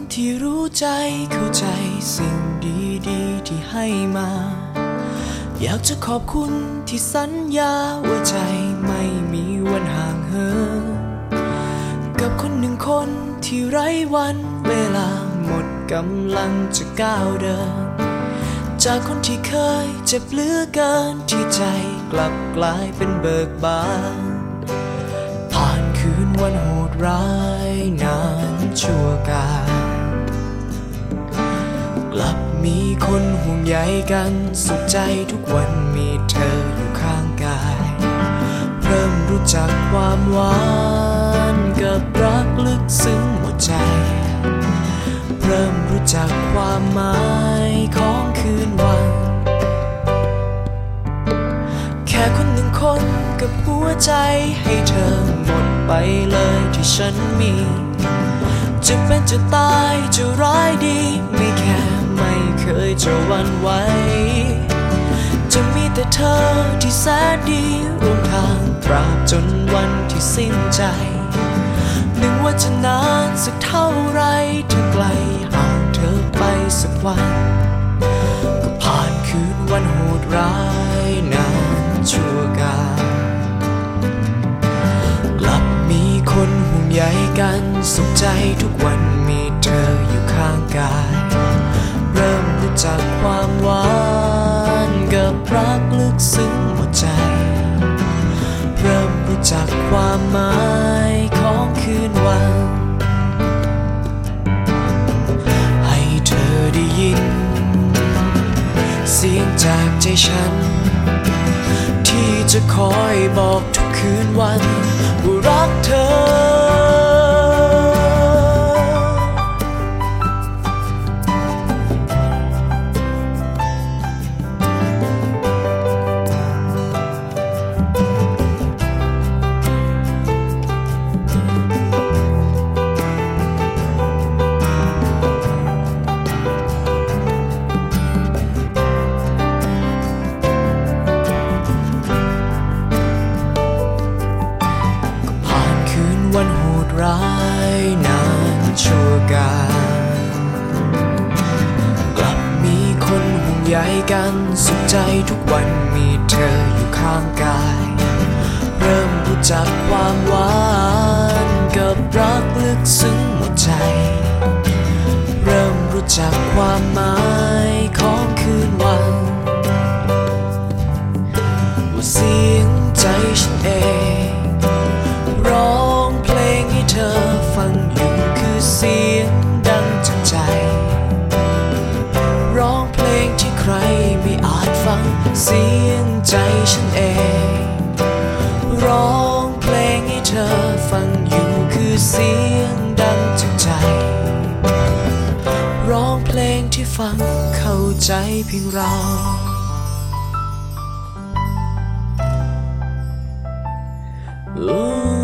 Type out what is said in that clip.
ที่รู้ใจเข้าใจสิ่งดีๆที่ให้มาอยากจะขอบคุณที่สัญญาว่าใจไม่มีวันห่างเหินกับคนหนึ่งคนที่ไร้วันเวลาหมดกำลังจะก้าวเดินจากคนที่เคยเจ็บเหลือเกินที่ใจกลับกลายเป็นเบิกบานผ่านคืนวันโหดร้ายนานชั่วกาลกลับมีคนห่วงใยกันสุขใจทุกวันมีเธออยู่ข้างกายเริ่มรู้จักความหวานกับรักลึกซึ้งหมดใจเริ่มรู้จักความหมายของคืนวันแค่คนหนึ่งคนกับหัวใจให้เธอหมดไปเลยที่ฉันมีจะเป็นจะตายจะร้ายดีไม่แค่ไม่เคยจะหวั่นไหวจะมีแต่เธอที่แสนดีร่วมทางตราบจนวันที่สิ้นใจนึกว่าจะนานสักเท่าไรถ้าไกลห่างเธอไปสักวันก็ผ่านคืนวันโหดร้ายนานชั่วกาลกลับมีคนห่วงใยกันสุขใจทุกวันมีเธออยู่ข้างกายเริ่มรู้จักความหวานกับรักลึกซึ้งหมดใจเริ่มรู้จักความหมายของคืนวันให้เธอได้ยินเสียงจากใจฉันที่จะคอยบอกทุกคืนวันว่ารักเธอวันโหดร้ายนานชั่วกาลกลับมีคนห่วงใยกันสุขใจทุกวันมีเธออยู่ข้างกายเริ่มรู้จักความหวานกับรักลึกซึ้งหมดใจเริ่มรู้จักความหมายของคืนวันว่าเสียงใจฉันเองร้องเพลงให้เธอฟังอยู่คือเสียงดังจากใจร้องเพลงที่ใครไม่อาจฟังเสียงใจฉันเองร้องเพลงให้เธอฟังอยู่คือเสียงดังจากใจร้องเพลงที่ฟังเข้าใจเพียงเรา